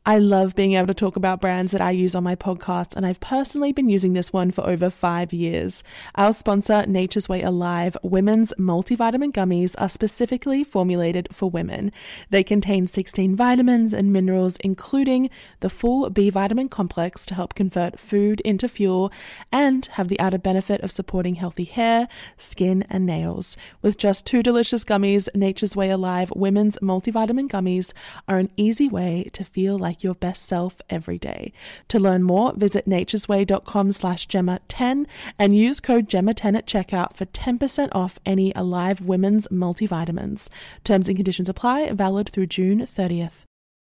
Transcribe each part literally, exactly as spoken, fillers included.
I love being able to talk about brands that I use on my podcast, and I've personally been using this one for over five years. Our sponsor, Nature's Way Alive, women's multivitamin gummies are specifically formulated for women. They contain sixteen vitamins and minerals, including the full B vitamin complex to help convert food into fuel, and have the added benefit of supporting healthy hair, skin, and nails. With just two delicious gummies, Nature's Way Alive women's multivitamin gummies are an easy way to feel like your best self every day. To learn more, visit naturesway.com slash Gemma 10 and use code Gemma ten at checkout for ten percent off any Alive women's multivitamins. Terms and conditions apply, valid through June thirtieth.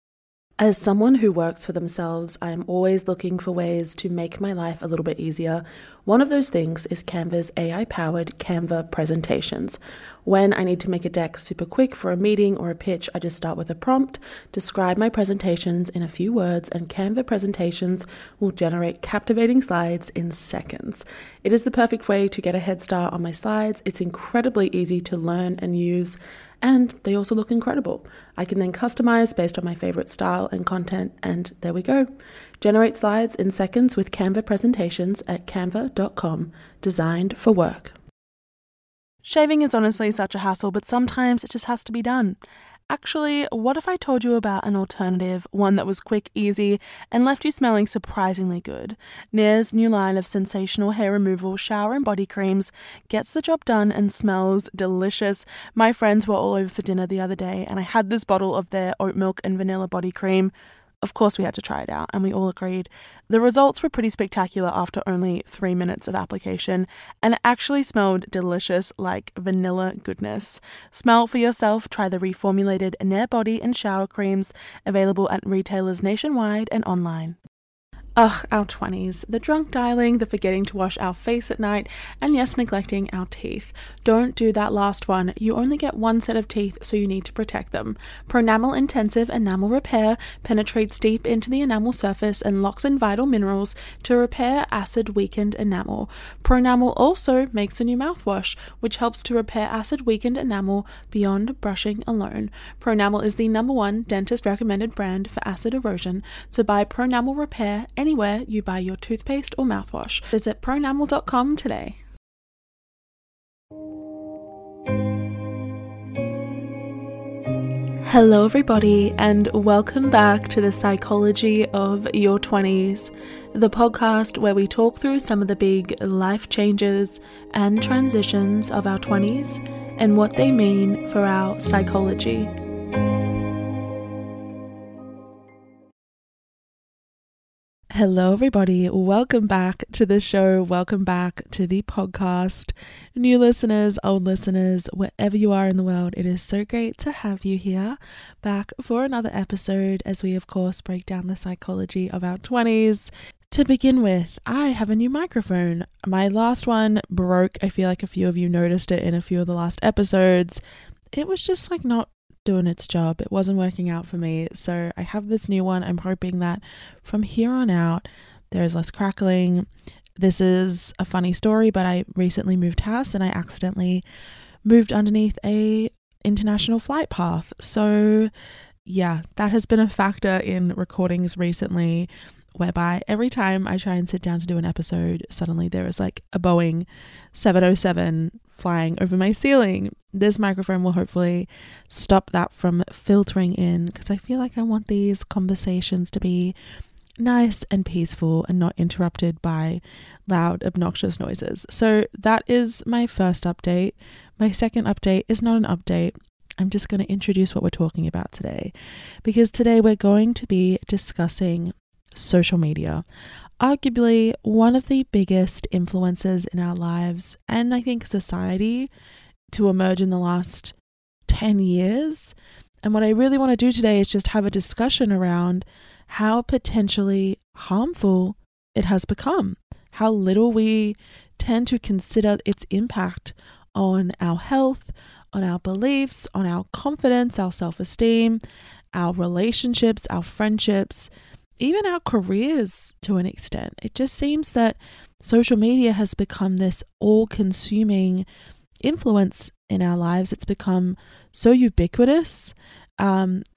As someone who works for themselves, I am always looking for ways to make my life a little bit easier. One of those things is Canva's A I-powered Canva presentations. When I need to make a deck super quick for a meeting or a pitch, I just start with a prompt, describe my presentations in a few words, and Canva presentations will generate captivating slides in seconds. It is the perfect way to get a head start on my slides. It's incredibly easy to learn and use, and they also look incredible. I can then customize based on my favorite style and content, and there we go. Generate slides in seconds with Canva presentations at canva dot com, designed for work. Shaving is honestly such a hassle, but sometimes it just has to be done. Actually, what if I told you about an alternative, one that was quick, easy, and left you smelling surprisingly good? Nair's new line of sensational hair removal, shower and body creams gets the job done and smells delicious. My friends were all over for dinner the other day, and I had this bottle of their oat milk and vanilla body cream. Of course, we had to try it out, and we all agreed. The results were pretty spectacular after only three minutes of application, and it actually smelled delicious, like vanilla goodness. Smell for yourself. Try the reformulated Nair body and shower creams, available at retailers nationwide and online. Ugh, our twenties. The drunk dialing, the forgetting to wash our face at night, and yes, neglecting our teeth. Don't do that last one. You only get one set of teeth, so you need to protect them. Pronamel Intensive Enamel Repair penetrates deep into the enamel surface and locks in vital minerals to repair acid-weakened enamel. Pronamel also makes a new mouthwash, which helps to repair acid-weakened enamel beyond brushing alone. Pronamel is the number one dentist-recommended brand for acid erosion, so buy Pronamel Repair anywhere you buy your toothpaste or mouthwash. Visit pronamel dot com today. Hello everybody, and welcome back to the Psychology of Your twenties, the podcast where we talk through some of the big life changes and transitions of our twenties and what they mean for our psychology. Hello everybody, welcome back to the show, welcome back to the podcast. New listeners, old listeners, wherever you are in the world, it is so great to have you here back for another episode as we of course break down the psychology of our twenties. To begin with, I have a new microphone. My last one broke. I feel like a few of you noticed it in a few of the last episodes. It was just like not doing its job. It wasn't working out for me, so I have this new one. I'm hoping that from here on out there's less crackling. This is a funny story, but I recently moved house and I accidentally moved underneath a international flight path, so yeah, that has been a factor in recordings recently, whereby every time I try and sit down to do an episode, suddenly there is like a Boeing seven oh seven flying over my ceiling. This microphone will hopefully stop that from filtering in, because I feel like I want these conversations to be nice and peaceful and not interrupted by loud, obnoxious noises. So that is my first update. My second update is not an update. I'm just going to introduce what we're talking about today, because today we're going to be discussing social media. Arguably one of the biggest influences in our lives, and I think society, to emerge in the last ten years. And what I really want to do today is just have a discussion around how potentially harmful it has become, how little we tend to consider its impact on our health, on our beliefs, on our confidence, our self-esteem, our relationships, our friendships, even our careers to an extent. It just seems that social media has become this all-consuming influence in our lives. It's become so ubiquitous um, that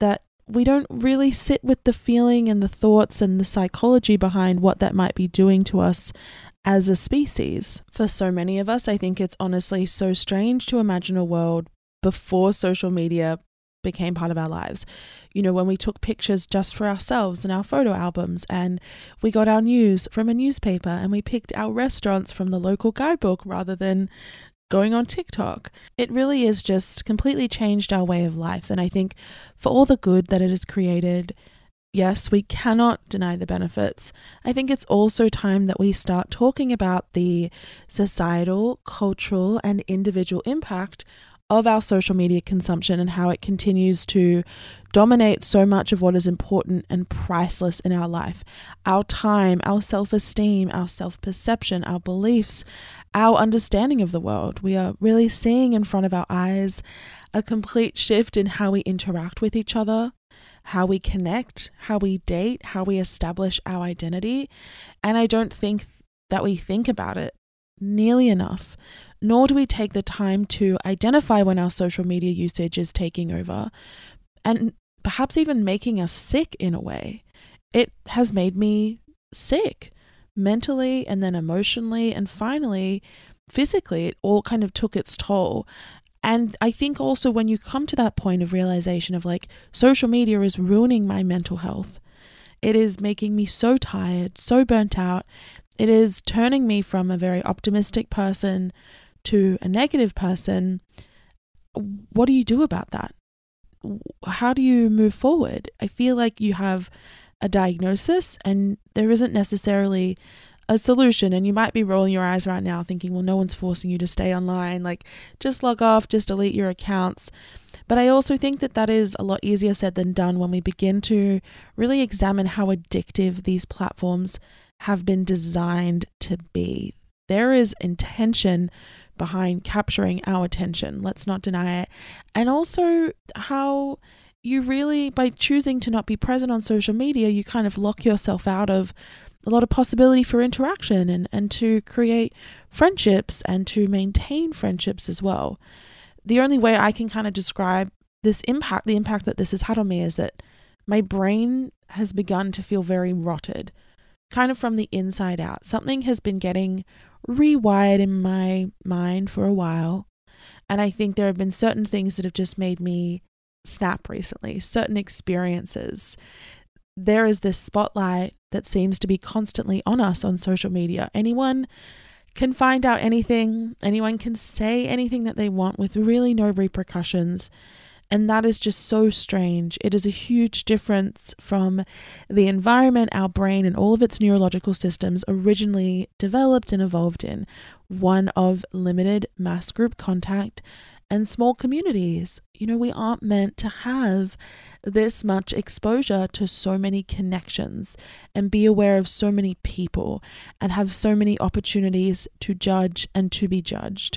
we don't really sit with the feeling and the thoughts and the psychology behind what that might be doing to us as a species. For so many of us, I think it's honestly so strange to imagine a world before social media became part of our lives. You know, when we took pictures just for ourselves in our photo albums, and we got our news from a newspaper, and we picked our restaurants from the local guidebook rather than going on TikTok. It really is just completely changed our way of life. And I think for all the good that it has created, yes, we cannot deny the benefits. I think it's also time that we start talking about the societal, cultural, and individual impact of our social media consumption and how it continues to dominate so much of what is important and priceless in our life. Our time, our self-esteem, our self-perception, our beliefs, our understanding of the world. We are really seeing in front of our eyes a complete shift in how we interact with each other, how we connect, how we date, how we establish our identity. And I don't think that we think about it nearly enough, nor do we take the time to identify when our social media usage is taking over and perhaps even making us sick in a way. It has made me sick mentally and then emotionally and finally physically. It all kind of took its toll. And I think also when you come to that point of realization of like, social media is ruining my mental health. It is making me so tired, so burnt out. It is turning me from a very optimistic person to a negative person. What do you do about that? How do you move forward? I feel like you have a diagnosis and there isn't necessarily a solution, and you might be rolling your eyes right now thinking, well, no one's forcing you to stay online, like just log off, just delete your accounts. But I also think that that is a lot easier said than done when we begin to really examine how addictive these platforms have been designed to be. There is intention behind capturing our attention. Let's not deny it. And also how you really, by choosing to not be present on social media, you kind of lock yourself out of a lot of possibility for interaction and, and to create friendships and to maintain friendships as well. The only way I can kind of describe this impact, the impact that this has had on me, is that my brain has begun to feel very rotted, kind of from the inside out. Something has been getting rewired in my mind for a while. And I think there have been certain things that have just made me snap recently, certain experiences. There is this spotlight that seems to be constantly on us on social media. Anyone can find out anything, anyone can say anything that they want with really no repercussions. And that is just so strange. It is a huge difference from the environment our brain and all of its neurological systems originally developed and evolved in, one of limited mass group contact and small communities. You know, we aren't meant to have this much exposure to so many connections and be aware of so many people and have so many opportunities to judge and to be judged.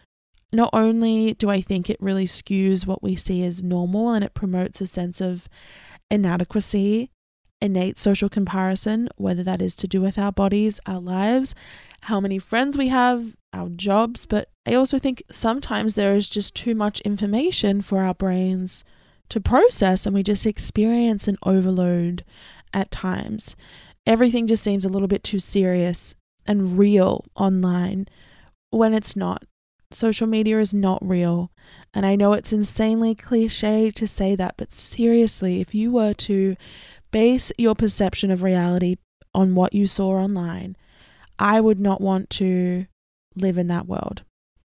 Not only do I think it really skews what we see as normal and it promotes a sense of inadequacy, innate social comparison, whether that is to do with our bodies, our lives, how many friends we have, our jobs, but I also think sometimes there is just too much information for our brains to process and we just experience an overload at times. Everything just seems a little bit too serious and real online when it's not. Social media is not real. And I know it's insanely cliche to say that, but seriously, if you were to base your perception of reality on what you saw online, I would not want to live in that world.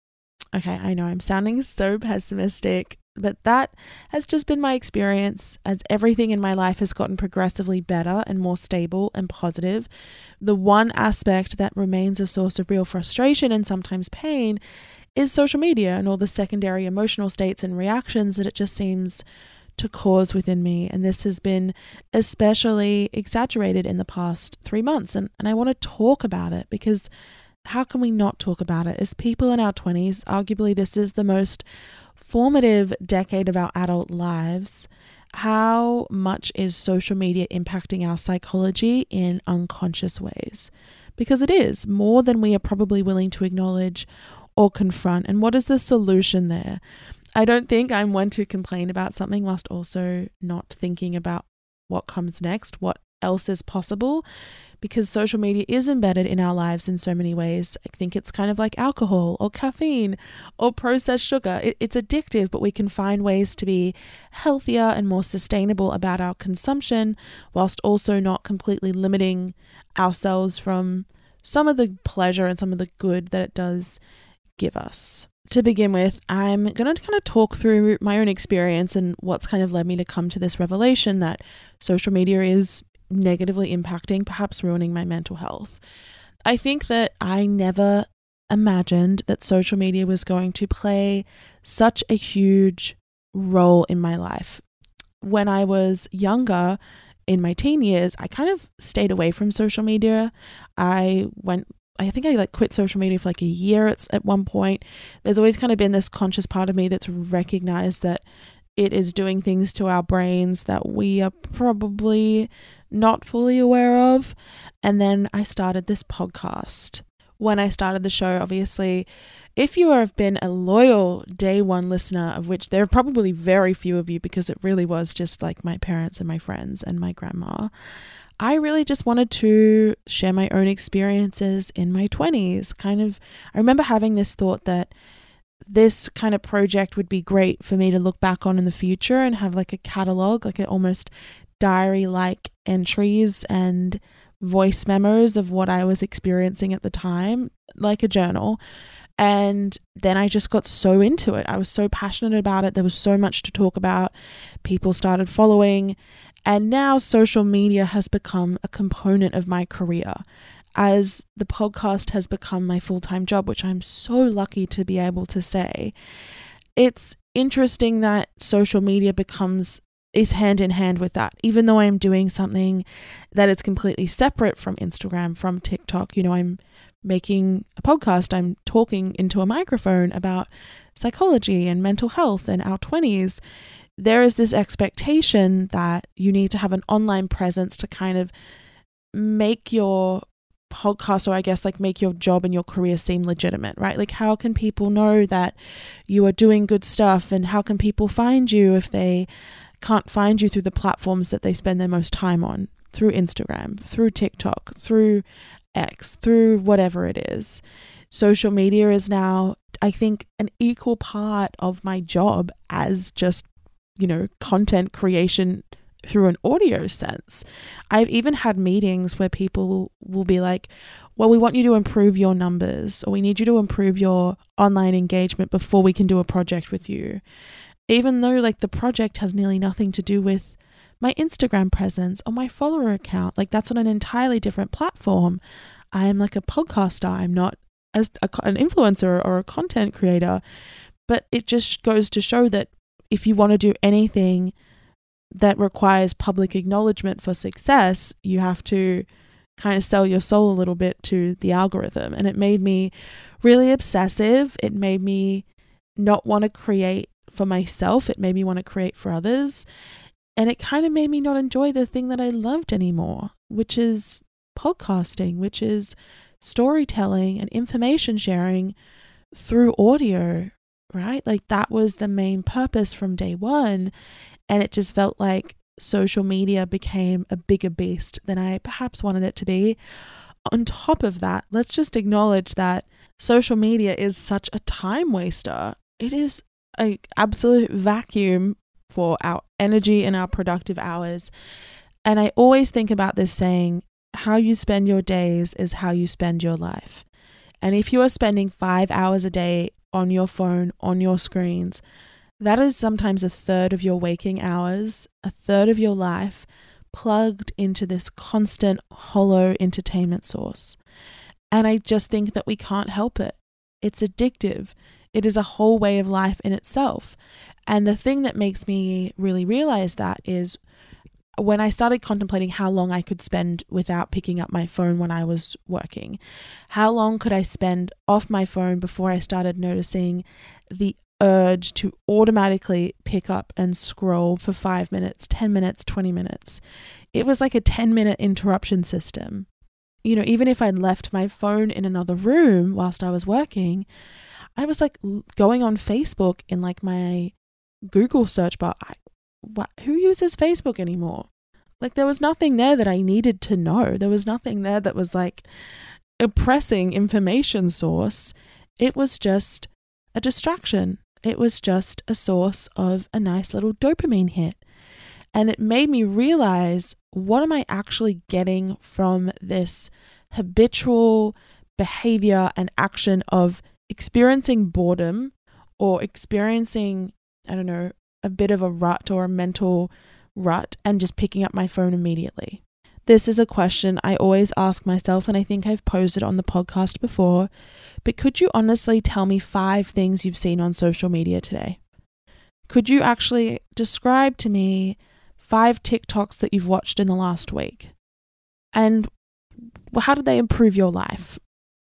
Okay, I know I'm sounding so pessimistic, but that has just been my experience as everything in my life has gotten progressively better and more stable and positive. The one aspect that remains a source of real frustration and sometimes pain is social media and all the secondary emotional states and reactions that it just seems to cause within me. And this has been especially exaggerated in the past three months. And, and I want to talk about it because how can we not talk about it? As people in our twenties, arguably this is the most formative decade of our adult lives. How much is social media impacting our psychology in unconscious ways? Because it is more than we are probably willing to acknowledge or confront. And what is the solution there? I don't think I'm one to complain about something whilst also not thinking about what comes next, what else is possible, because social media is embedded in our lives in so many ways. I think it's kind of like alcohol or caffeine or processed sugar. It, it's addictive, but we can find ways to be healthier and more sustainable about our consumption whilst also not completely limiting ourselves from some of the pleasure and some of the good that it does give us. To begin with, I'm going to kind of talk through my own experience and what's kind of led me to come to this revelation that social media is negatively impacting, perhaps ruining my mental health. I think that I never imagined that social media was going to play such a huge role in my life. When I was younger, in my teen years, I kind of stayed away from social media. I went I think I like quit social media for like a year at, at one point. There's always kind of been this conscious part of me that's recognized that it is doing things to our brains that we are probably not fully aware of. And then I started this podcast. When I started the show, obviously, if you have been a loyal day one listener, of which there are probably very few of you because it really was just like my parents and my friends and my grandma, I really just wanted to share my own experiences in my twenties. Kind of, I remember having this thought that this kind of project would be great for me to look back on in the future and have like a catalog, like an almost diary-like entries and voice memos of what I was experiencing at the time, like a journal. And then I just got so into it. I was so passionate about it. There was so much to talk about. People started following. And now social media has become a component of my career, as the podcast has become my full-time job, which I'm so lucky to be able to say. It's interesting that social media becomes is hand in hand with that. Even though I'm doing something that is completely separate from Instagram, from TikTok, you know, I'm making a podcast, I'm talking into a microphone about psychology and mental health and our twenties. There is this expectation that you need to have an online presence to kind of make your podcast, or I guess like make your job and your career seem legitimate, right? Like, how can people know that you are doing good stuff, and how can people find you if they can't find you through the platforms that they spend their most time on, through Instagram, through TikTok, through X, through whatever it is. Social media is now, I think, an equal part of my job as just, you know, content creation through an audio sense. I've even had meetings where people will be like, well, we want you to improve your numbers, or we need you to improve your online engagement before we can do a project with you. Even though like the project has nearly nothing to do with my Instagram presence or my follower account. Like, that's on an entirely different platform. I am like a podcaster. I'm not as a, an influencer or a content creator. But it just goes to show that if you want to do anything that requires public acknowledgement for success, you have to kind of sell your soul a little bit to the algorithm. And it made me really obsessive. It made me not want to create for myself. It made me want to create for others. And it kind of made me not enjoy the thing that I loved anymore, which is podcasting, which is storytelling and information sharing through audio, right? Like, that was the main purpose from day one. And it just felt like social media became a bigger beast than I perhaps wanted it to be. On top of that, let's just acknowledge that social media is such a time waster. It is an absolute vacuum for our energy and our productive hours. And I always think about this saying, how you spend your days is how you spend your life. And if you are spending five hours a day on your phone, on your screens, that is sometimes a third of your waking hours, a third of your life plugged into this constant hollow entertainment source. And I just think that we can't help it. It's addictive. It is a whole way of life in itself. And the thing that makes me really realize that is when I started contemplating how long I could spend without picking up my phone when I was working. How long could I spend off my phone before I started noticing the urge to automatically pick up and scroll for five minutes, ten minutes, twenty minutes. It was like a ten minute interruption system. You know, even if I'd left my phone in another room whilst I was working, I was like going on Facebook in like my Google search bar. I, what, who uses Facebook anymore? Like there was nothing there that I needed to know. There was nothing there that was like a pressing information source. It was just a distraction. It was just a source of a nice little dopamine hit. And it made me realize, what am I actually getting from this habitual behavior and action of experiencing boredom or experiencing, I don't know, a bit of a rut or a mental rut and just picking up my phone immediately? This is a question I always ask myself, and I think I've posed it on the podcast before, but could you honestly tell me five things you've seen on social media today? Could you actually describe to me five TikToks that you've watched in the last week? And how did they improve your life?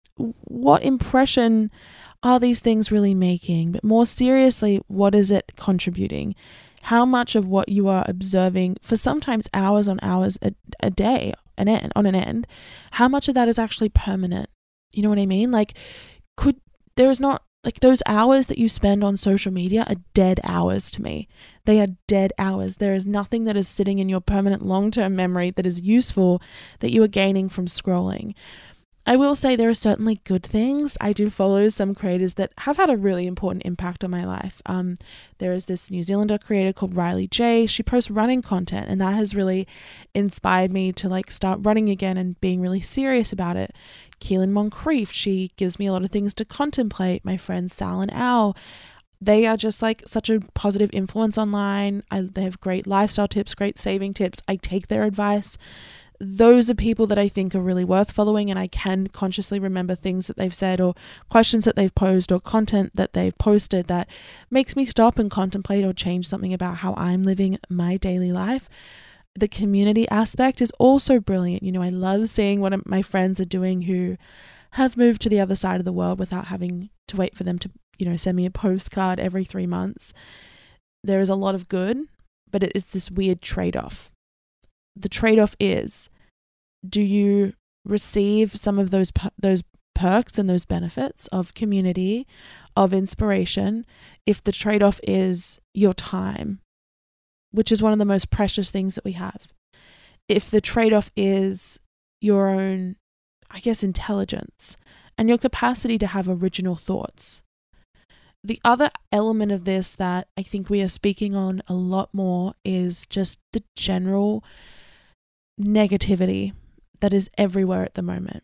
What impression are these things really making? But more seriously, what is it contributing? How much of what you are observing for sometimes hours on hours a, a day an end, on an end, how much of that is actually permanent? You know what I mean? Like, could there is not like those hours that you spend on social media are dead hours to me. They are dead hours. There is nothing that is sitting in your permanent long-term memory that is useful that you are gaining from scrolling. I will say there are certainly good things. I do follow some creators that have had a really important impact on my life. Um, there is this New Zealander creator called Riley J. She posts running content, and that has really inspired me to like start running again and being really serious about it. Keelan Moncrief, she gives me a lot of things to contemplate. My friends Sal and Al, they are just like such a positive influence online. I, they have great lifestyle tips, great saving tips. I take their advice. Those are people that I think are really worth following, and I can consciously remember things that they've said or questions that they've posed or content that they've posted that makes me stop and contemplate or change something about how I'm living my daily life. The community aspect is also brilliant. You know, I love seeing what my friends are doing who have moved to the other side of the world without having to wait for them to, you know, send me a postcard every three months. There is a lot of good, but it is this weird trade-off. The trade-off is, do you receive some of those those perks and those benefits of community, of inspiration, if the trade-off is your time, which is one of the most precious things that we have? If the trade-off is your own, I guess, intelligence and your capacity to have original thoughts. The other element of this that I think we are speaking on a lot more is just the general negativity that is everywhere at the moment.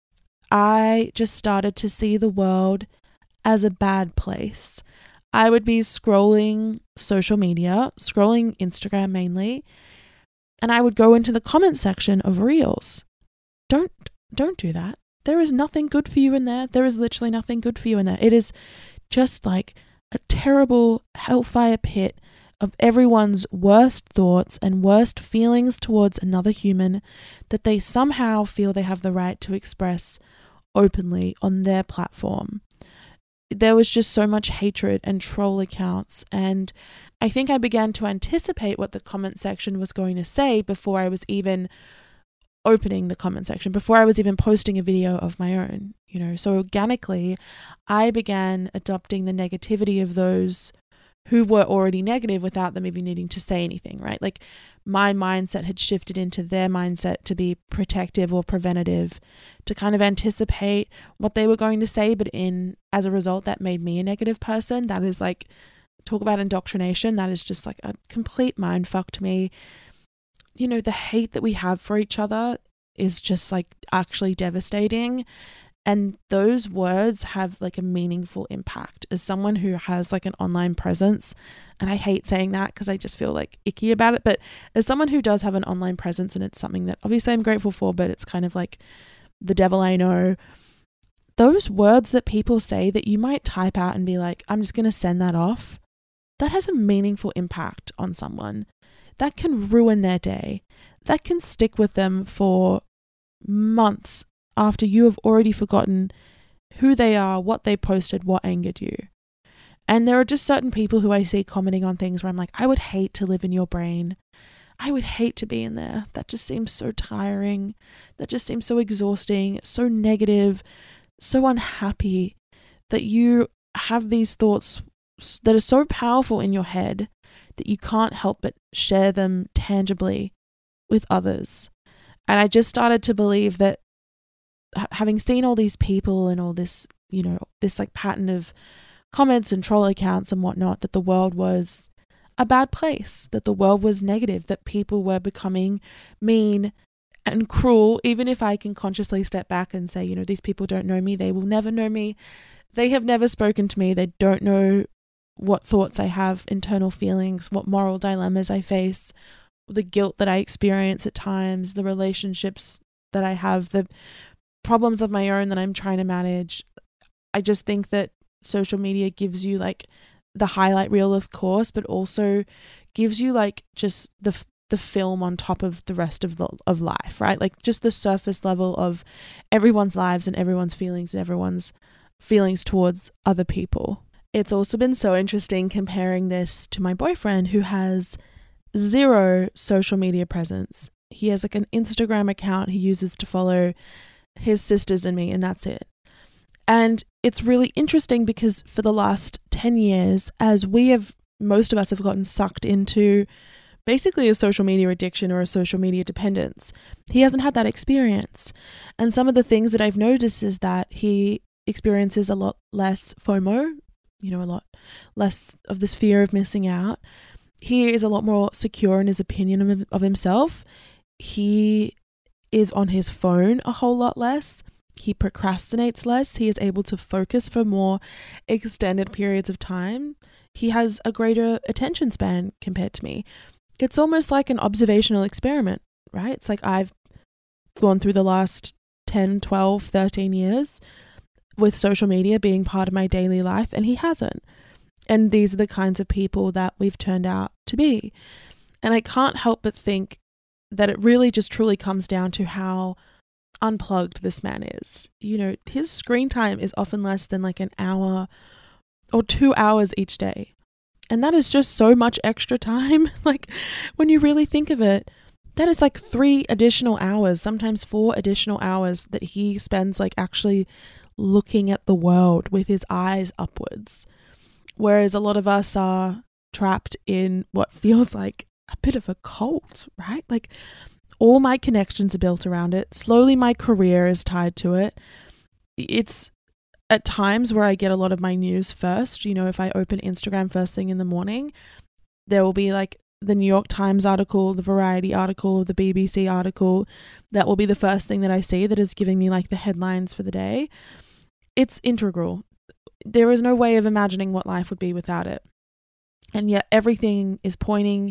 I just started to see the world as a bad place. I would be scrolling social media, scrolling Instagram mainly, and I would go into the comment section of Reels. Don't, don't do that. There is nothing good for you in there. There is literally nothing good for you in there. It is just like a terrible hellfire pit of everyone's worst thoughts and worst feelings towards another human that they somehow feel they have the right to express openly on their platform. There was just so much hatred and troll accounts, and I think I began to anticipate what the comment section was going to say before I was even opening the comment section, before I was even posting a video of my own, you know. So organically, I began adopting the negativity of those who were already negative without them even needing to say anything, right? Like my mindset had shifted into their mindset to be protective or preventative, to kind of anticipate what they were going to say. But in, as a result, that made me a negative person. That is like, talk about indoctrination. That is just like a complete mind fuck to me. You know, the hate that we have for each other is just like actually devastating. And those words have like a meaningful impact. As someone who has like an online presence, and I hate saying that because I just feel like icky about it, but as someone who does have an online presence, and it's something that obviously I'm grateful for, but it's kind of like the devil I know, those words that people say that you might type out and be like, I'm just going to send that off, that has a meaningful impact on someone. That can ruin their day. That can stick with them for months after you have already forgotten who they are, what they posted, what angered you. And there are just certain people who I see commenting on things where I'm like, I would hate to live in your brain. I would hate to be in there. That just seems so tiring. That just seems so exhausting, so negative, so unhappy that you have these thoughts that are so powerful in your head that you can't help but share them tangibly with others. And I just started to believe that having seen all these people and all this, you know, this like pattern of comments and troll accounts and whatnot, that the world was a bad place, that the world was negative, that people were becoming mean and cruel. Even if I can consciously step back and say, you know, these people don't know me, they will never know me, they have never spoken to me, they don't know what thoughts I have, internal feelings, what moral dilemmas I face, the guilt that I experience at times, the relationships that I have, the problems of my own that I'm trying to manage. I just think that social media gives you like the highlight reel, of course, but also gives you like just the the film on top of the rest of the, of life, right? Like just the surface level of everyone's lives and everyone's feelings and everyone's feelings towards other people. It's also been so interesting comparing this to my boyfriend, who has zero social media presence. He has like an Instagram account he uses to follow his sisters and me, and that's it. And it's really interesting because for the last ten years, as we have, most of us have gotten sucked into basically a social media addiction or a social media dependence, he hasn't had that experience. And some of the things that I've noticed is that he experiences a lot less FOMO, you know, a lot less of this fear of missing out. He is a lot more secure in his opinion of, of himself. He is on his phone a whole lot less. He procrastinates less. He is able to focus for more extended periods of time. He has a greater attention span compared to me. It's almost like an observational experiment, right? It's like I've gone through the last ten, twelve, thirteen years with social media being part of my daily life, and he hasn't. And these are the kinds of people that we've turned out to be. And I can't help but think that it really just truly comes down to how unplugged this man is. You know, his screen time is often less than like an hour or two hours each day. And that is just so much extra time. Like when you really think of it, that is like three additional hours, sometimes four additional hours that he spends like actually looking at the world with his eyes upwards. Whereas a lot of us are trapped in what feels like a bit of a cult, right? Like all my connections are built around it. Slowly my career is tied to it. It's at times where I get a lot of my news first. You know, if I open Instagram first thing in the morning, there will be like the New York Times article, the Variety article, the B B C article. That will be the first thing that I see that is giving me like the headlines for the day. It's integral. There is no way of imagining what life would be without it. And yet everything is pointing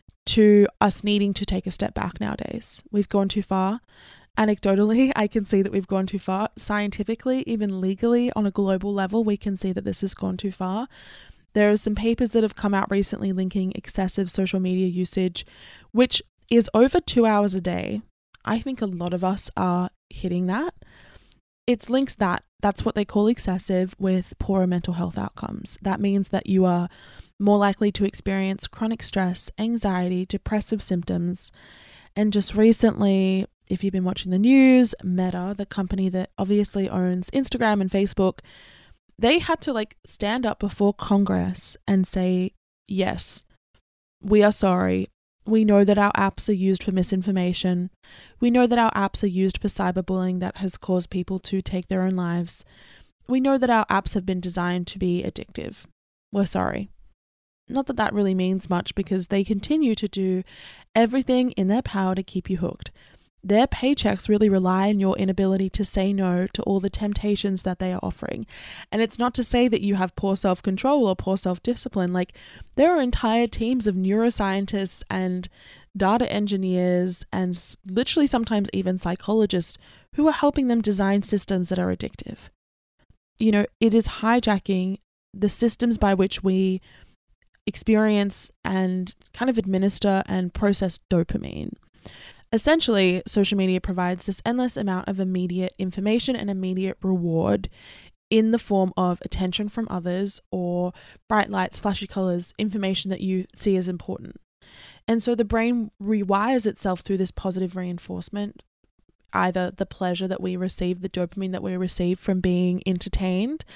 to us needing to take a step back nowadays. We've gone too far. Anecdotally, I can see that we've gone too far. Scientifically, even legally on a global level, we can see that this has gone too far. There are some papers that have come out recently linking excessive social media usage, which is over two hours a day. I think a lot of us are hitting that. It's links that, that's what they call excessive, with poorer mental health outcomes. That means that you are more likely to experience chronic stress, anxiety, depressive symptoms. And just recently, if you've been watching the news, Meta, the company that obviously owns Instagram and Facebook, they had to like stand up before Congress and say, yes, we are sorry. We know that our apps are used for misinformation. We know that our apps are used for cyberbullying that has caused people to take their own lives. We know that our apps have been designed to be addictive. We're sorry. Not that that really means much, because they continue to do everything in their power to keep you hooked. Their paychecks really rely on your inability to say no to all the temptations that they are offering. And it's not to say that you have poor self-control or poor self-discipline. Like, there are entire teams of neuroscientists and data engineers and literally sometimes even psychologists who are helping them design systems that are addictive. You know, it is hijacking the systems by which we experience and kind of administer and process dopamine. Essentially, social media provides this endless amount of immediate information and immediate reward in the form of attention from others or bright lights, flashy colors, information that you see as important. And so the brain rewires itself through this positive reinforcement, either the pleasure that we receive, the dopamine that we receive from being entertained,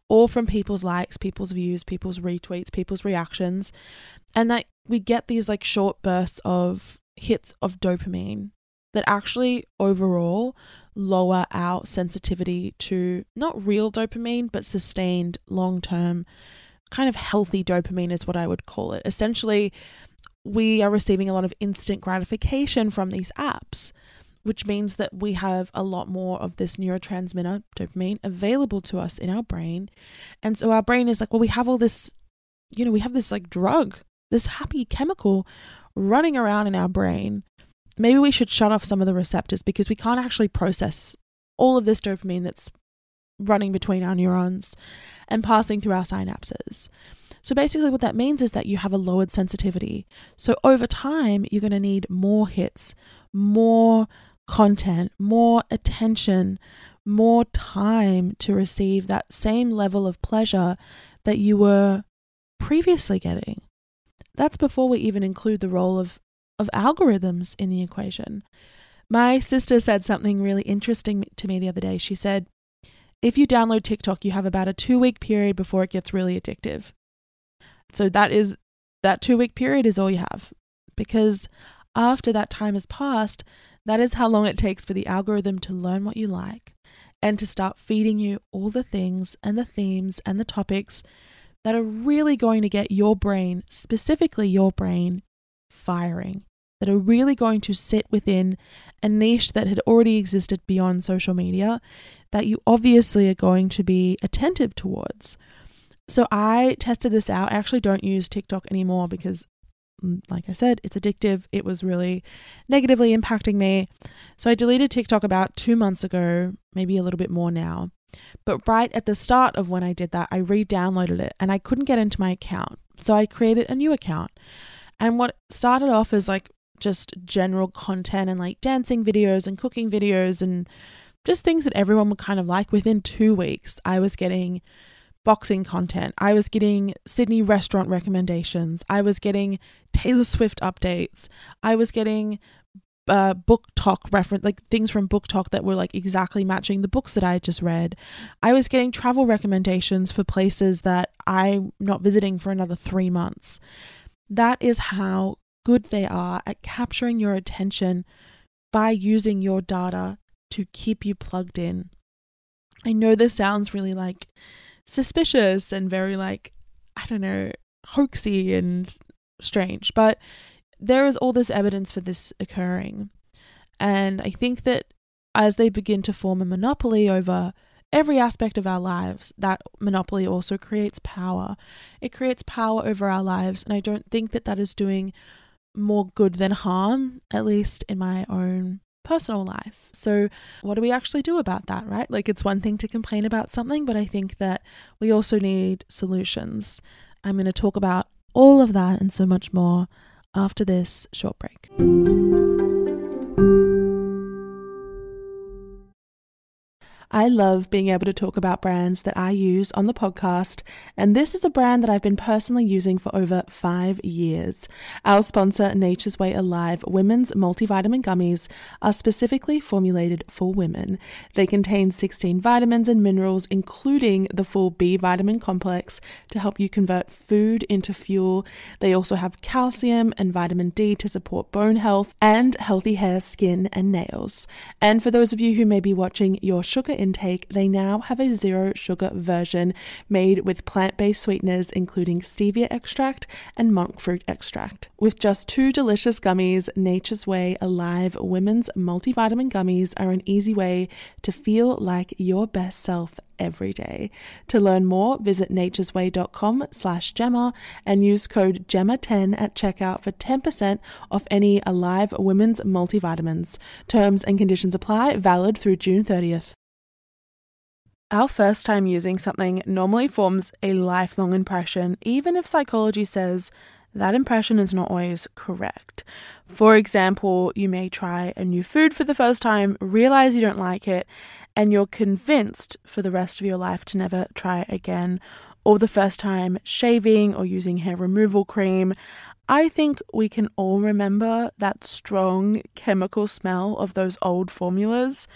all from people's likes, people's views, people's retweets, people's reactions, and that we get these like short bursts of hits of dopamine that actually overall lower our sensitivity to not real dopamine, but sustained long-term kind of healthy dopamine is what I would call it. Essentially, we are receiving a lot of instant gratification from these apps, which means that we have a lot more of this neurotransmitter, dopamine, available to us in our brain. And so our brain is like, well, we have all this, you know, we have this like drug, this happy chemical running around in our brain. Maybe we should shut off some of the receptors because we can't actually process all of this dopamine that's running between our neurons and passing through our synapses. So basically what that means is that you have a lowered sensitivity. So over time, you're going to need more hits, more content, more attention, more time to receive that same level of pleasure that you were previously getting. That's before we even include the role of, of algorithms in the equation. My sister said something really interesting to me the other day. She said, if you download TikTok, you have about a two-week period before it gets really addictive. So that is that two-week period is all you have, because after that time has passed, that is how long it takes for the algorithm to learn what you like and to start feeding you all the things and the themes and the topics that are really going to get your brain, specifically your brain, firing, that are really going to sit within a niche that had already existed beyond social media that you obviously are going to be attentive towards. So I tested this out. I actually don't use TikTok anymore because, like I said, it's addictive. It was really negatively impacting me. So I deleted TikTok about two months ago, maybe a little bit more now. But right at the start of when I did that, I re-downloaded it and I couldn't get into my account. So I created a new account. And what started off as like just general content and like dancing videos and cooking videos and just things that everyone would kind of like, within two weeks, I was getting boxing content. I was getting Sydney restaurant recommendations. I was getting Taylor Swift updates. I was getting uh, book talk reference, like things from Book Talk that were like exactly matching the books that I had just read. I was getting travel recommendations for places that I'm not visiting for another three months. That is how good they are at capturing your attention by using your data to keep you plugged in. I know this sounds really like suspicious and very like, I don't know, hoaxy and strange, but there is all this evidence for this occurring. And I think that as they begin to form a monopoly over every aspect of our lives, that monopoly also creates power. It creates power over our lives. And I don't think that that is doing more good than harm, at least in my own personal life. So what do we actually do about that, right? Like, it's one thing to complain about something, but I think that we also need solutions. I'm going to talk about all of that and so much more after this short break. I love being able to talk about brands that I use on the podcast, and this is a brand that I've been personally using for over five years. Our sponsor, Nature's Way Alive Women's Multivitamin Gummies, are specifically formulated for women. They contain sixteen vitamins and minerals, including the full B vitamin complex to help you convert food into fuel. They also have calcium and vitamin D to support bone health and healthy hair, skin, and nails. And for those of you who may be watching your sugar intake, they now have a zero sugar version made with plant-based sweeteners, including stevia extract and monk fruit extract. With just two delicious gummies, Nature's Way Alive Women's Multivitamin Gummies are an easy way to feel like your best self every day. To learn more, visit naturesway.com slash Gemma and use code Gemma ten at checkout for ten percent off any Alive Women's multivitamins. Terms and conditions apply, valid through June thirtieth. Our first time using something normally forms a lifelong impression, even if psychology says that impression is not always correct. For example, you may try a new food for the first time, realize you don't like it, and you're convinced for the rest of your life to never try it again. Or the first time shaving or using hair removal cream. I think we can all remember that strong chemical smell of those old formulas.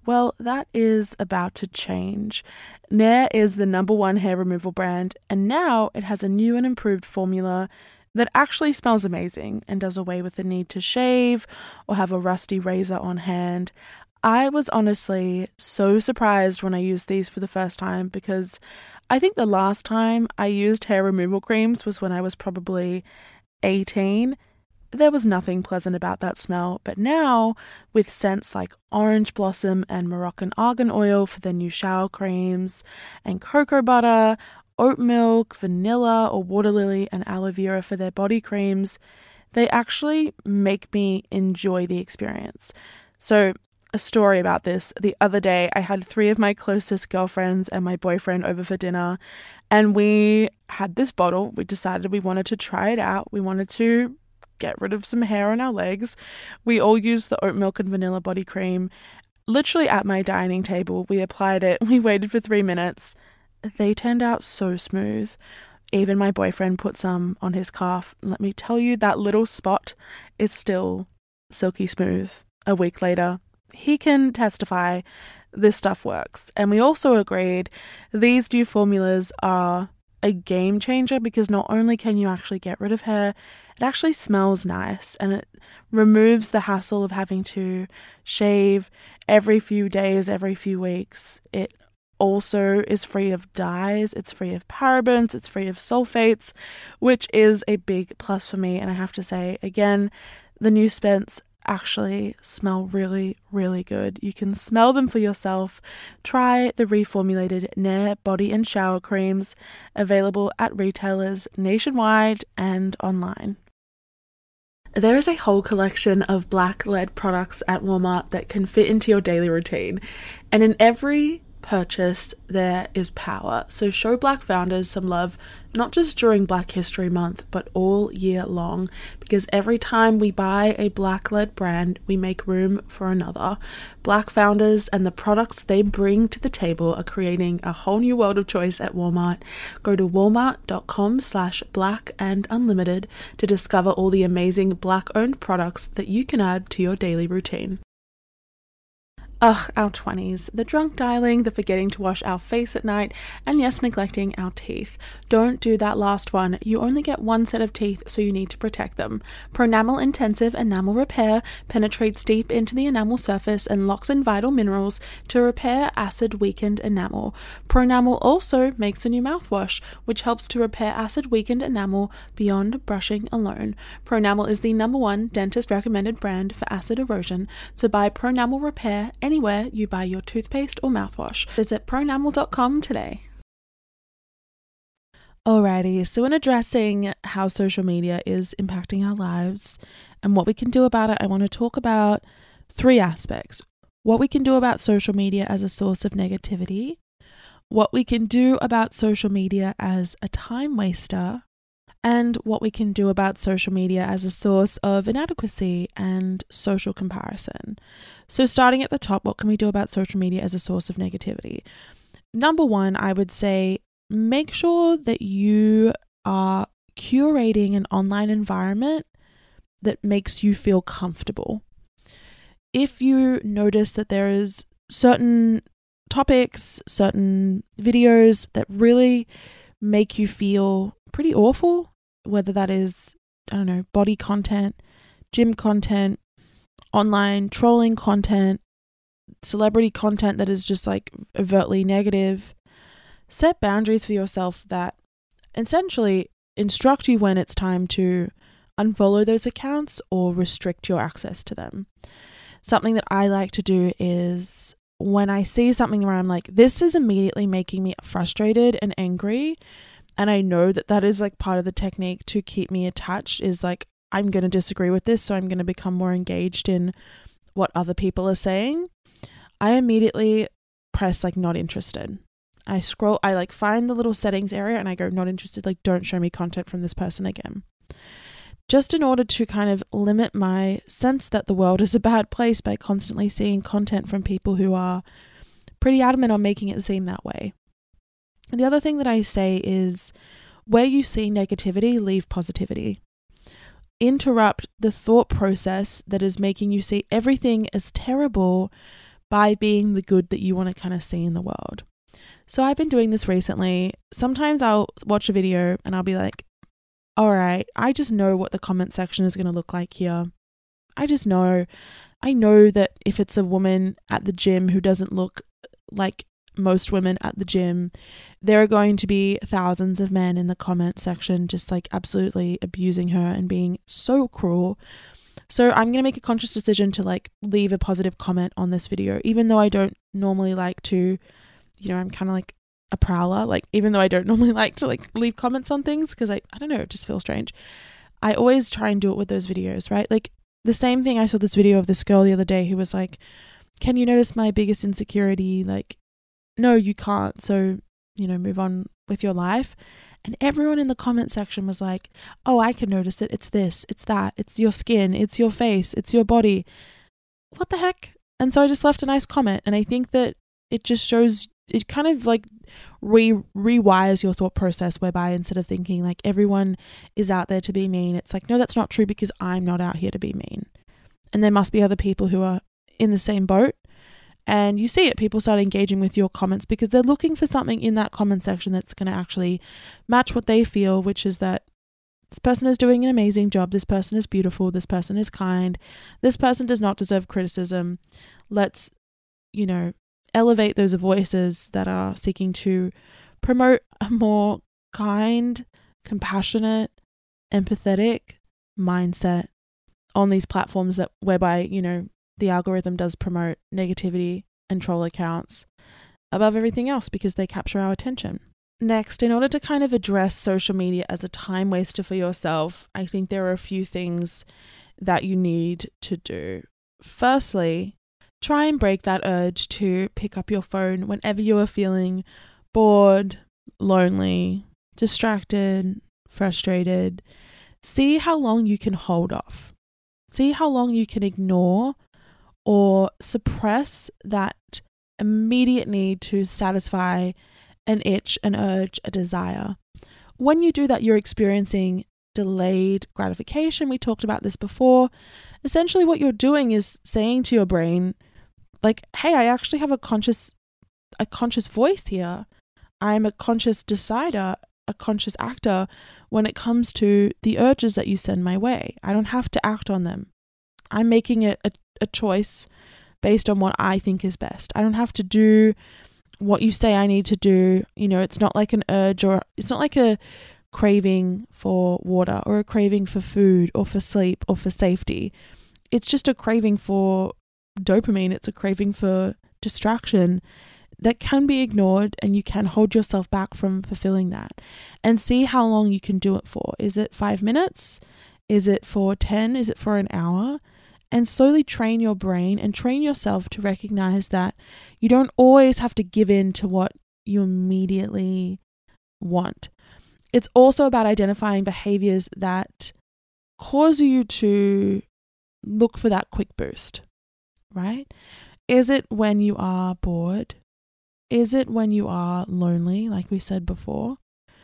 Well, that is about to change. Nair is the number one hair removal brand, and now it has a new and improved formula that actually smells amazing and does away with the need to shave or have a rusty razor on hand. I was honestly so surprised when I used these for the first time, because I think the last time I used hair removal creams was when I was probably eighteen. There was nothing pleasant about that smell, but now with scents like orange blossom and Moroccan argan oil for their new shower creams, and cocoa butter, oat milk, vanilla or water lily and aloe vera for their body creams, they actually make me enjoy the experience. So a story about this. The other day, I had three of my closest girlfriends and my boyfriend over for dinner, and we had this bottle. We decided we wanted to try it out. We wanted to get rid of some hair on our legs. We all used the oat milk and vanilla body cream. Literally at my dining table, we applied it. We waited for three minutes. They turned out so smooth. Even my boyfriend put some on his calf. Let me tell you, that little spot is still silky smooth a week later. He can testify this stuff works. And we also agreed these new formulas are a game changer, because not only can you actually get rid of hair, it actually smells nice, and it removes the hassle of having to shave every few days, every few weeks. It also is free of dyes, it's free of parabens, it's free of sulfates, which is a big plus for me. And I have to say, again, the new scents actually smell really, really good. You can smell them for yourself. Try the reformulated Nair body and shower creams, available at retailers nationwide and online. There is a whole collection of black lead products at Walmart that can fit into your daily routine, and in every purchase there is power. So show Black founders some love, not just during Black History Month, but all year long, because every time we buy a black led brand, we make room for another. Black founders and the products they bring to the table are creating a whole new world of choice at Walmart. Go to walmart.com slash black and unlimited to discover all the amazing black owned products that you can add to your daily routine. Ugh, our twenties. The drunk dialing, the forgetting to wash our face at night, and yes, neglecting our teeth. Don't do that last one. You only get one set of teeth, so you need to protect them. Pronamel Intensive Enamel Repair penetrates deep into the enamel surface and locks in vital minerals to repair acid-weakened enamel. Pronamel also makes a new mouthwash, which helps to repair acid-weakened enamel beyond brushing alone. Pronamel is the number one dentist-recommended brand for acid erosion, so buy Pronamel Repair anywhere you buy your toothpaste or mouthwash. Visit pronamel dot com today. Alrighty, so in addressing how social media is impacting our lives and what we can do about it, I want to talk about three aspects. What we can do about social media as a source of negativity, what we can do about social media as a time waster, and what we can do about social media as a source of inadequacy and social comparison. So starting at the top, what can we do about social media as a source of negativity? Number one, I would say make sure that you are curating an online environment that makes you feel comfortable. If you notice that there is certain topics, certain videos that really make you feel pretty awful, whether that is, I don't know, body content, gym content, online trolling content, celebrity content that is just like overtly negative, set boundaries for yourself that essentially instruct you when it's time to unfollow those accounts or restrict your access to them. Something that I like to do is when I see something where I'm like, this is immediately making me frustrated and angry, and I know that that is like part of the technique to keep me attached, is like, I'm going to disagree with this, so I'm going to become more engaged in what other people are saying. I immediately press like not interested. I scroll, I like find the little settings area and I go not interested, like don't show me content from this person again. Just in order to kind of limit my sense that the world is a bad place by constantly seeing content from people who are pretty adamant on making it seem that way. And the other thing that I say is, where you see negativity, leave positivity. Interrupt the thought process that is making you see everything as terrible by being the good that you want to kind of see in the world. So I've been doing this recently. Sometimes I'll watch a video and I'll be like, all right, I just know what the comment section is going to look like here. I just know. I know that if it's a woman at the gym who doesn't look like most women at the gym, there are going to be thousands of men in the comment section just like absolutely abusing her and being so cruel. So I'm going to make a conscious decision to like leave a positive comment on this video, even though I don't normally like to, you know, I'm kind of like a prowler. Like, even though I don't normally like to like leave comments on things because I, I don't know, it just feels strange. I always try and do it with those videos, right? Like the same thing, I saw this video of this girl the other day who was like, can you notice my biggest insecurity? Like, no, you can't. So, you know, move on with your life. And everyone in the comment section was like, oh, I can notice it. It's this, it's that, it's your skin, it's your face, it's your body. What the heck? And so I just left a nice comment. And I think that it just shows, it kind of like re rewires your thought process, whereby instead of thinking like everyone is out there to be mean, it's like, no, that's not true, because I'm not out here to be mean. And there must be other people who are in the same boat. And you see it, people start engaging with your comments because they're looking for something in that comment section that's going to actually match what they feel, which is that this person is doing an amazing job. This person is beautiful. This person is kind. This person does not deserve criticism. Let's, you know, elevate those voices that are seeking to promote a more kind, compassionate, empathetic mindset on these platforms that whereby, you know, the algorithm does promote negativity and troll accounts above everything else because they capture our attention. Next, in order to kind of address social media as a time waster for yourself, I think there are a few things that you need to do. Firstly, try and break that urge to pick up your phone whenever you are feeling bored, lonely, distracted, frustrated. See how long you can hold off. See how long you can ignore or suppress that immediate need to satisfy an itch, an urge, a desire. When you do that, you're experiencing delayed gratification. We talked about this before. Essentially, what you're doing is saying to your brain, like, hey, I actually have a conscious, a conscious voice here. I'm a conscious decider, a conscious actor when it comes to the urges that you send my way. I don't have to act on them. I'm making a, a, a choice based on what I think is best. I don't have to do what you say I need to do. You know, it's not like an urge, or it's not like a craving for water or a craving for food or for sleep or for safety. It's just a craving for dopamine. It's a craving for distraction that can be ignored, and you can hold yourself back from fulfilling that, and see how long you can do it for. Is it five minutes? Is it for ten? Is it for an hour? And slowly train your brain and train yourself to recognize that you don't always have to give in to what you immediately want. It's also about identifying behaviors that cause you to look for that quick boost, right? Is it when you are bored? Is it when you are lonely, like we said before?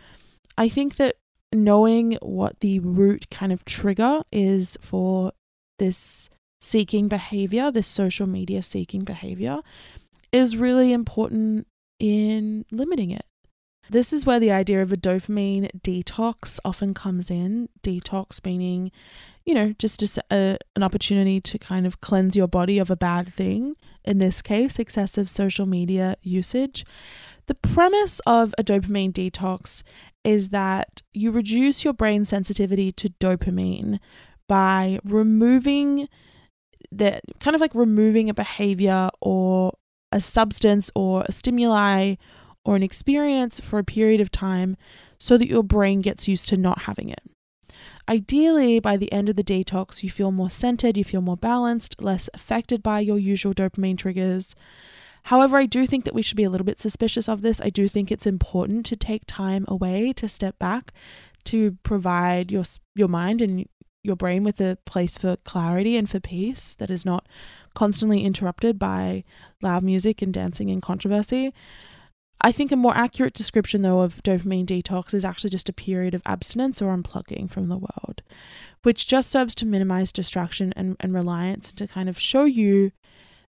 I think that knowing what the root kind of trigger is for this seeking behavior, this social media seeking behavior, is really important in limiting it. This is where the idea of a dopamine detox often comes in. Detox meaning, you know, just a, a, an opportunity to kind of cleanse your body of a bad thing. In this case, excessive social media usage. The premise of a dopamine detox is that you reduce your brain sensitivity to dopamine by removing the kind of like removing a behavior or a substance or a stimuli or an experience for a period of time so that your brain gets used to not having it. Ideally, by the end of the detox, you feel more centered, you feel more balanced, less affected by your usual dopamine triggers. However, I do think that we should be a little bit suspicious of this. I do think it's important to take time away, to step back, to provide your your mind and your brain with a place for clarity and for peace that is not constantly interrupted by loud music and dancing and controversy. I think a more accurate description, though, of dopamine detox is actually just a period of abstinence or unplugging from the world, which just serves to minimize distraction and, and reliance, and to kind of show you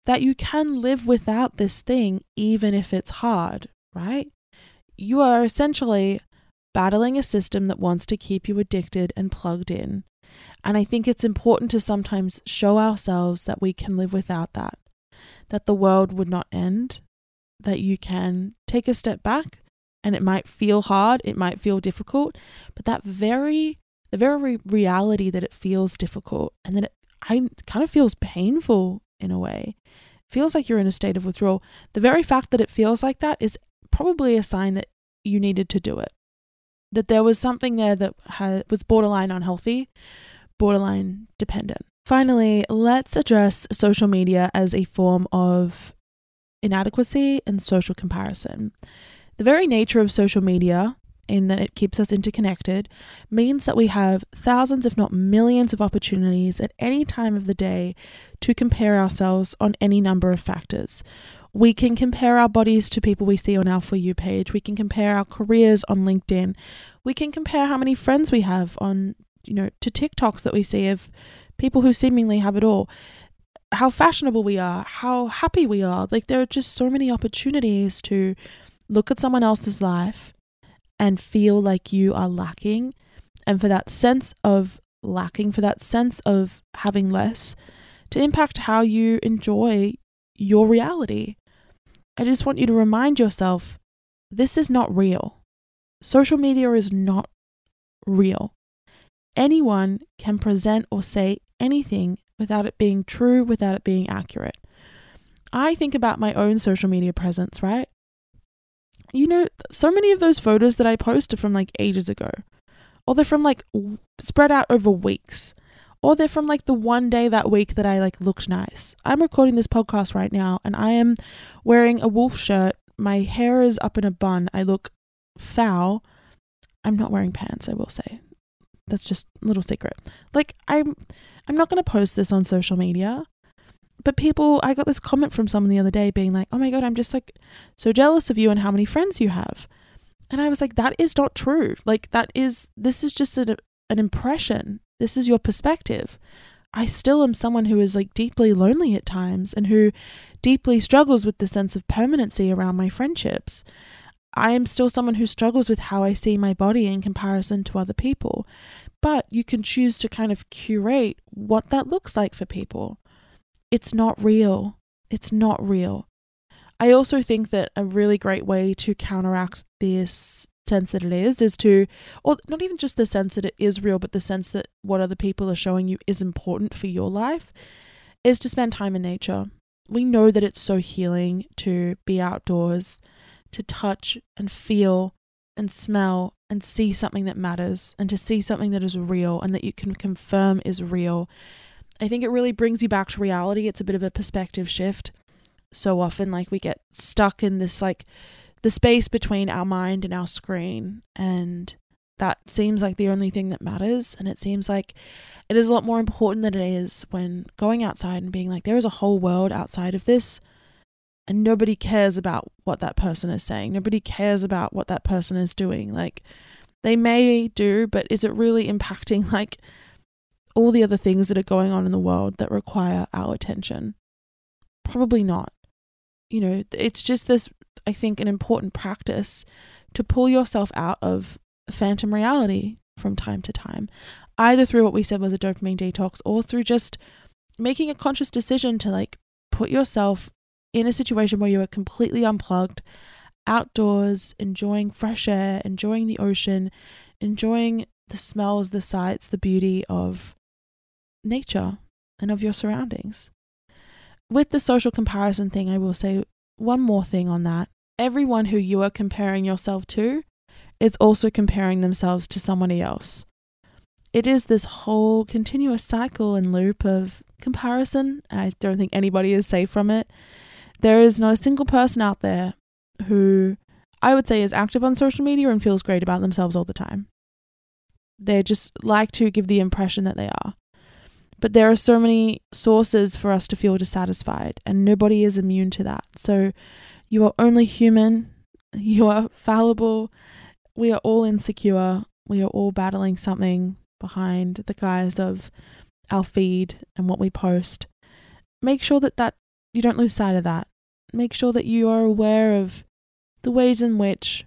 that you can live without this thing, even if it's hard, right? You are essentially battling a system that wants to keep you addicted and plugged in. And I think it's important to sometimes show ourselves that we can live without that, that the world would not end, that you can take a step back, and it might feel hard, it might feel difficult, but that very, the very reality that it feels difficult and that it I, kind of feels painful in a way, feels like you're in a state of withdrawal. The very fact that it feels like that is probably a sign that you needed to do it, that there was something there that had, was borderline unhealthy, borderline dependent. Finally, let's address social media as a form of inadequacy and social comparison. The very nature of social media, in that it keeps us interconnected, means that we have thousands, if not millions, of opportunities at any time of the day to compare ourselves on any number of factors. We can compare our bodies to people we see on our For You page. We can compare our careers on LinkedIn. We can compare how many friends we have on, you know, to TikToks that we see of people who seemingly have it all. How fashionable we are, how happy we are. Like, there are just so many opportunities to look at someone else's life and feel like you are lacking. And for that sense of lacking, for that sense of having less, to impact how you enjoy your reality. I just want you to remind yourself, this is not real. Social media is not real. Anyone can present or say anything without it being true, without it being accurate. I think about my own social media presence, right? You know, so many of those photos that I post are from like ages ago, or they're from like w- spread out over weeks, or they're from like the one day that week that I like looked nice. I'm recording this podcast right now and I am wearing a wolf shirt. My hair is up in a bun. I look foul. I'm not wearing pants, I will say. That's just a little secret. Like, I'm I'm not going to post this on social media. But people, I got this comment from someone the other day being like, oh my God, I'm just like so jealous of you and how many friends you have. And I was like, that is not true. Like, that is, this is just a, an impression. This is your perspective. I still am someone who is like deeply lonely at times and who deeply struggles with the sense of permanency around my friendships. I am still someone who struggles with how I see my body in comparison to other people. But you can choose to kind of curate what that looks like for people. It's not real. It's not real. I also think that a really great way to counteract this sense that it is, is to, or not even just the sense that it is real, but the sense that what other people are showing you is important for your life, is to spend time in nature. We know that it's so healing to be outdoors, to touch and feel and smell and see something that matters, and to see something that is real and that you can confirm is real. I think it really brings you back to reality. It's a bit of a perspective shift. So often, like, we get stuck in this, like, the space between our mind and our screen, and that seems like the only thing that matters. And it seems like it is a lot more important than it is when going outside and being like, there is a whole world outside of this, and nobody cares about what that person is saying. Nobody cares about what that person is doing. Like, they may do, but is it really impacting, like, all the other things that are going on in the world that require our attention? Probably not. You know, it's just this, I think, an important practice to pull yourself out of phantom reality from time to time, either through what we said was a dopamine detox, or through just making a conscious decision to, like, put yourself in a situation where you are completely unplugged, outdoors, enjoying fresh air, enjoying the ocean, enjoying the smells, the sights, the beauty of nature and of your surroundings. With the social comparison thing, I will say one more thing on that. Everyone who you are comparing yourself to is also comparing themselves to somebody else. It is this whole continuous cycle and loop of comparison. I don't think anybody is safe from it. There is not a single person out there who I would say is active on social media and feels great about themselves all the time. They just like to give the impression that they are. But there are so many sources for us to feel dissatisfied, and nobody is immune to that. So you are only human. You are fallible. We are all insecure. We are all battling something behind the guise of our feed and what we post. Make sure that that you don't lose sight of that. Make sure that you are aware of the ways in which,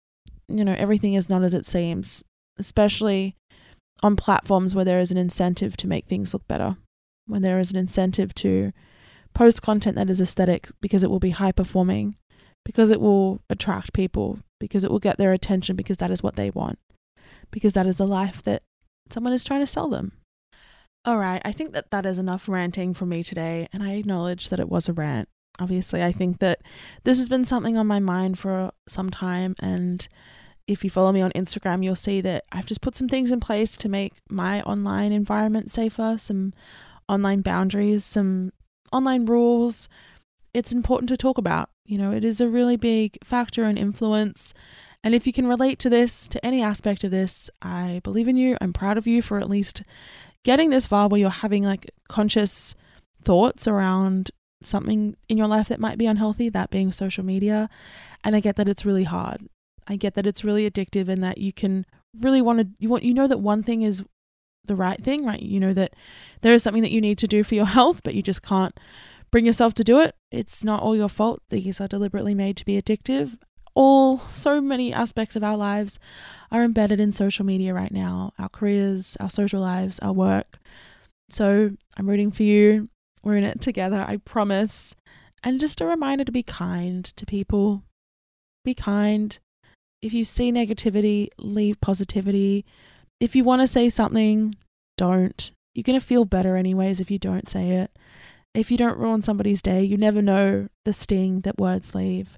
you know, everything is not as it seems, especially on platforms where there is an incentive to make things look better, when there is an incentive to post content that is aesthetic because it will be high performing, because it will attract people, because it will get their attention, because that is what they want, because that is the life that someone is trying to sell them. All right, I think that that is enough ranting from me today, and I acknowledge that it was a rant. Obviously, I think that this has been something on my mind for some time, and if you follow me on Instagram, you'll see that I've just put some things in place to make my online environment safer, some online boundaries, some online rules. It's important to talk about. You know, it is a really big factor and influence. And if you can relate to this, to any aspect of this, I believe in you. I'm proud of you for at least getting this far where you're having like conscious thoughts around something in your life that might be unhealthy, that being social media. And I get that it's really hard. I get that it's really addictive and that you can really want to, you want, you know that one thing is the right thing, right? You know that there is something that you need to do for your health, but you just can't bring yourself to do it. It's not all your fault. These are deliberately made to be addictive. All, so many aspects of our lives are embedded in social media right now. Our careers, our social lives, our work. So I'm rooting for you. We're in it together, I promise. And just a reminder to be kind to people. Be kind. If you see negativity, leave positivity. If you want to say something, don't. You're going to feel better anyways if you don't say it. If you don't ruin somebody's day, you never know the sting that words leave.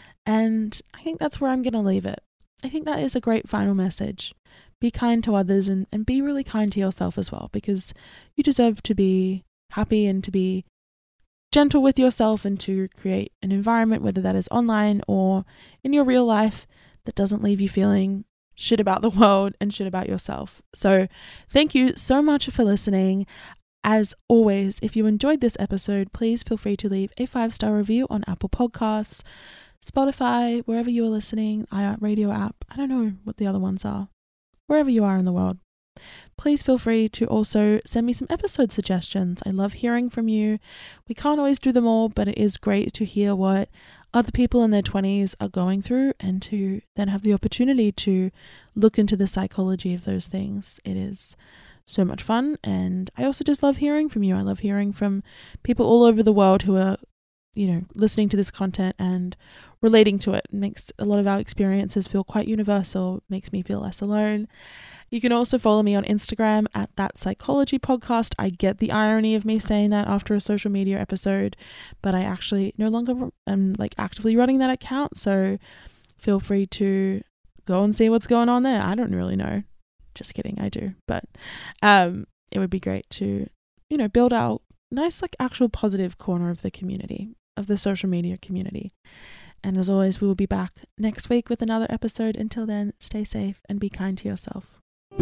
And I think that's where I'm going to leave it. I think that is a great final message. Be kind to others and, and be really kind to yourself as well, because you deserve to be happy and to be gentle with yourself and to create an environment, whether that is online or in your real life, that doesn't leave you feeling shit about the world and shit about yourself. So thank you so much for listening. As always, if you enjoyed this episode, please feel free to leave a five-star review on Apple Podcasts, Spotify, wherever you are listening, iHeartRadio app. I don't know what the other ones are. Wherever you are in the world. Please feel free to also send me some episode suggestions. I love hearing from you. We can't always do them all, but it is great to hear what other people in their twenties are going through and to then have the opportunity to look into the psychology of those things. It is so much fun, and I also just love hearing from you. I love hearing from people all over the world who are, you know, listening to this content and relating to it. It makes a lot of our experiences feel quite universal, makes me feel less alone. You can also follow me on Instagram at That Psychology Podcast. I get the irony of me saying that after a social media episode, but I actually no longer am like actively running that account. So feel free to go and see what's going on there. I don't really know. Just kidding, I do. But um, it would be great to, you know, build our nice, like actual positive corner of the community, of the social media community. And as always, we will be back next week with another episode. Until then, stay safe and be kind to yourself.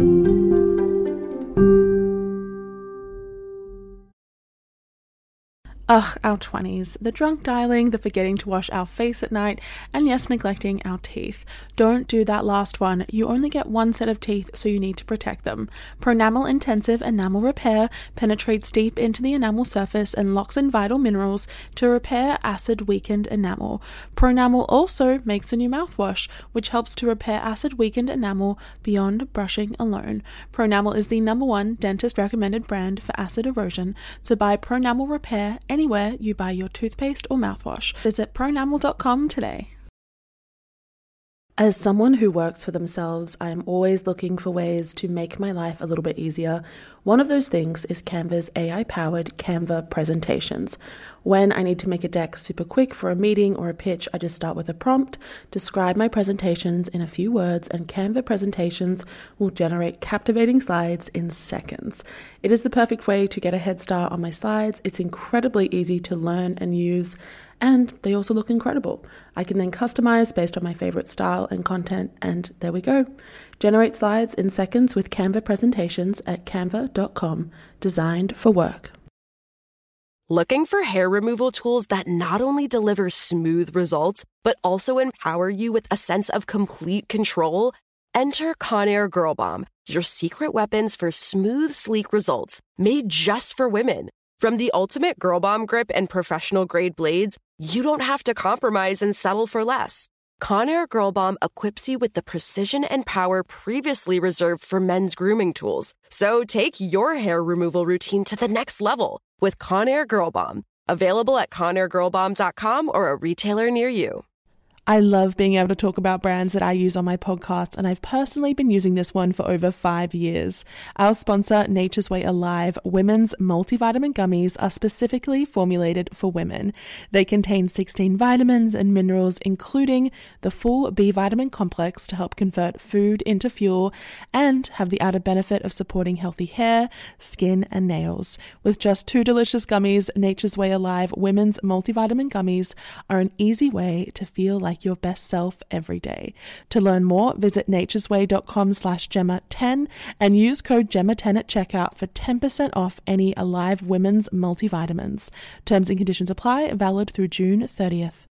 Ugh, our twenties. The drunk dialing, the forgetting to wash our face at night, and yes, neglecting our teeth. Don't do that last one. You only get one set of teeth, so you need to protect them. Pronamel Intensive Enamel Repair penetrates deep into the enamel surface and locks in vital minerals to repair acid-weakened enamel. Pronamel also makes a new mouthwash, which helps to repair acid-weakened enamel beyond brushing alone. Pronamel is the number one dentist-recommended brand for acid erosion, so buy Pronamel Repair anywhere you buy your toothpaste or mouthwash. Visit pronamel dot com today. As someone who works for themselves, I am always looking for ways to make my life a little bit easier. One of those things is Canva's A I-powered Canva presentations. When I need to make a deck super quick for a meeting or a pitch, I just start with a prompt, describe my presentations in a few words, and Canva presentations will generate captivating slides in seconds. It is the perfect way to get a head start on my slides. It's incredibly easy to learn and use, and they also look incredible. I can then customize based on my favorite style and content, and there we go. Generate slides in seconds with Canva presentations at canva dot com, designed for work. Looking for hair removal tools that not only deliver smooth results, but also empower you with a sense of complete control? Enter Conair Girl Bomb, your secret weapons for smooth, sleek results, made just for women. From the ultimate Girl Bomb grip and professional grade blades, you don't have to compromise and settle for less. Conair Girl Bomb equips you with the precision and power previously reserved for men's grooming tools. So take your hair removal routine to the next level with Conair Girl Bomb. Available at conair girl bomb dot com or a retailer near you. I love being able to talk about brands that I use on my podcast, and I've personally been using this one for over five years. Our sponsor, Nature's Way Alive, women's multivitamin gummies are specifically formulated for women. They contain sixteen vitamins and minerals, including the full B vitamin complex to help convert food into fuel, and have the added benefit of supporting healthy hair, skin, and nails. With just two delicious gummies, Nature's Way Alive women's multivitamin gummies are an easy way to feel like your best self every day. To learn more, visit naturesway.com slash Gemma 10 and use code Gemma ten at checkout for ten percent off any Alive women's multivitamins. Terms and conditions apply, valid through June thirtieth.